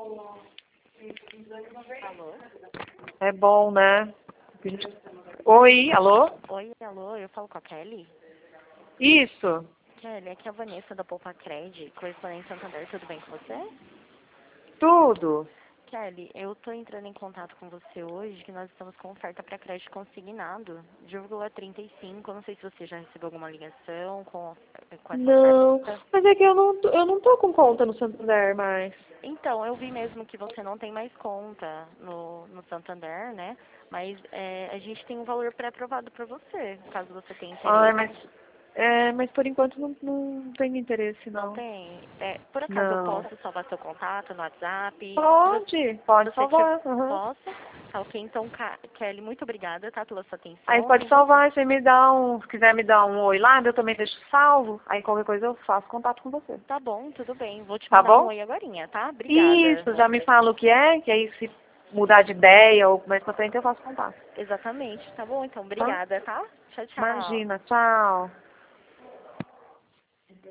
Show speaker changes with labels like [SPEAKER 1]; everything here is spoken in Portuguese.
[SPEAKER 1] Alô?
[SPEAKER 2] É bom, né? Oi, alô?
[SPEAKER 1] Oi, alô, eu falo com a Kelly?
[SPEAKER 2] Isso.
[SPEAKER 1] Kelly, aqui é a Vanessa da Poupa Cred, correspondente Santander, tudo bem com você?
[SPEAKER 2] Tudo.
[SPEAKER 1] Kelly, eu tô entrando em contato com você hoje, que nós estamos com oferta para crédito consignado, de 1,35, eu não sei se você já recebeu alguma ligação com essa
[SPEAKER 2] Não,
[SPEAKER 1] oferta.
[SPEAKER 2] mas é que eu não tô com conta no Santander mais.
[SPEAKER 1] Então, eu vi mesmo que você não tem mais conta no Santander, né? Mas a gente tem um valor pré-aprovado para você, caso você tenha
[SPEAKER 2] Ai,
[SPEAKER 1] interesse.
[SPEAKER 2] mas por enquanto não tenho interesse,
[SPEAKER 1] Não
[SPEAKER 2] não.
[SPEAKER 1] tem? Por acaso eu
[SPEAKER 2] Não.
[SPEAKER 1] posso salvar seu contato no WhatsApp? Se
[SPEAKER 2] Pode
[SPEAKER 1] você
[SPEAKER 2] salvar. Uhum.
[SPEAKER 1] possa? Tá ok, então, Kelly, muito obrigada, tá, pela sua
[SPEAKER 2] Aí
[SPEAKER 1] atenção.
[SPEAKER 2] pode salvar, você me dá se quiser me dar um oi lá, eu também deixo salvo. Aí qualquer coisa eu faço contato com você.
[SPEAKER 1] Tá bom, tudo bem. Vou te
[SPEAKER 2] Tá
[SPEAKER 1] mandar um
[SPEAKER 2] bom?
[SPEAKER 1] oi agorinha, tá? Obrigada.
[SPEAKER 2] Isso, já me fala o que é, que aí se mudar de ideia ou mais pra frente eu faço contato.
[SPEAKER 1] Exatamente, tá bom? Então,
[SPEAKER 2] Tá?
[SPEAKER 1] obrigada, tá? Tchau, tchau.
[SPEAKER 2] Imagina, tchau.